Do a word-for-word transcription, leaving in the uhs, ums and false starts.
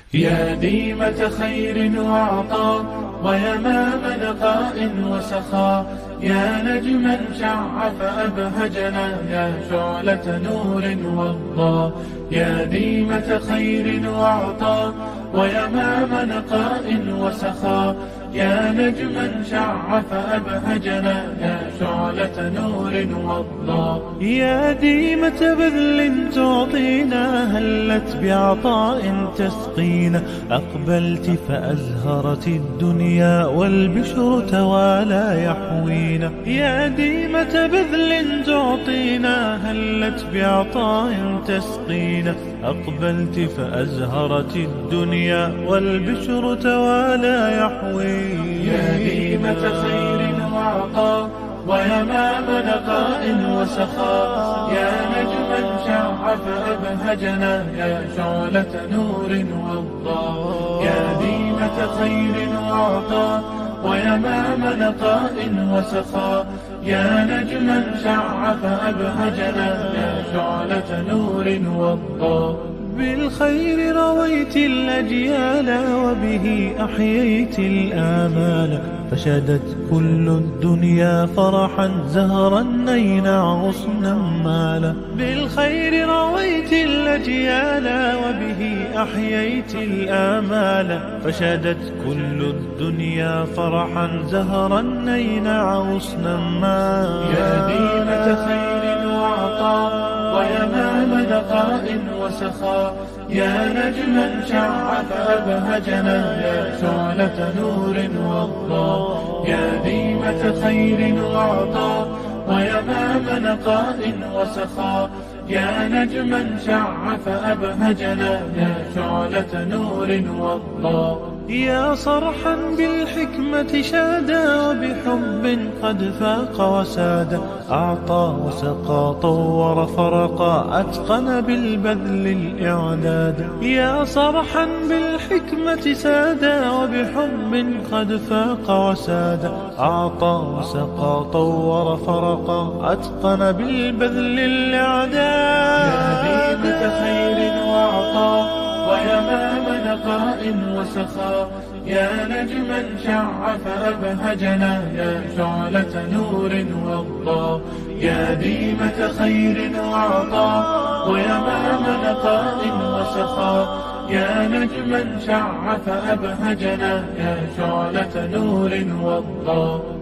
يا ديمة خير وعطاء ويمام نقاء وسخاء، يا نجما شع فأبهجنا، يا شعلة نور وضاء. يا ديمة خير وعطاء ويمام نقاء وسخاء، يا نجما شع فأبهجنا، يا شعلة نور وضاء. يا ديمة بذل تعطينا، هلت بعطاء تسقينا، أقبلت فأزهرت الدنيا والبشر توالى يحوينا. يا ديمة بذل تعطينا، هلت بعطاء تسقينا، أقبلت فأزهرت الدنيا والبشر توالى يحوينا. يا ديمة خير وعطاء ويمام نقاء وسخاء، يا نجما شع فأبهجنا، يا شعلة نور وضاء. يا ديمة خير وعطاء ويمام نقاء وسخاء، يا نجما شع فأبهجنا، يا شعلة نور وضاء. بالخير رويت الأجيال وبه أحييت الآمال، فشدت كل الدنيا فرحا زهرا نينا غصنا مالا. بالخير رويت الأجيال وبه أحييت الآمال، فشدت كل الدنيا فرحا زهرا نينا غصنا مالا. يا ديمة خير وعطاء ويمام نقاء وسخاء، يا نجما شع فأبهجنا، يا شعلة نور وضاء. يا ديمة خير وعطاء ويمام نقاء وسخاء، يا نجما شع فأبهجنا، يا شعلة نور وضاء. يا صرحا بالحكمة شادا، وبحب قد فاق وسادا، أعطى وسقى طور فرقا، أتقن بالبذل الإعداد. يا صرحا بالحكمة سادا، وبحب قد فاق وسادا، أعطى وسقى طور فرقا، أتقن بالبذل الإعداد. يا ديمة خير وعطاء ويمام نقاء وسخاء، يا نجما شع فأبهجنا، يا شعلة نور وضاء. يا ديمة خير وعطاء ويمام نقاء وسخاء، يا نجما شع فأبهجنا، يا شعلة نور وضاء.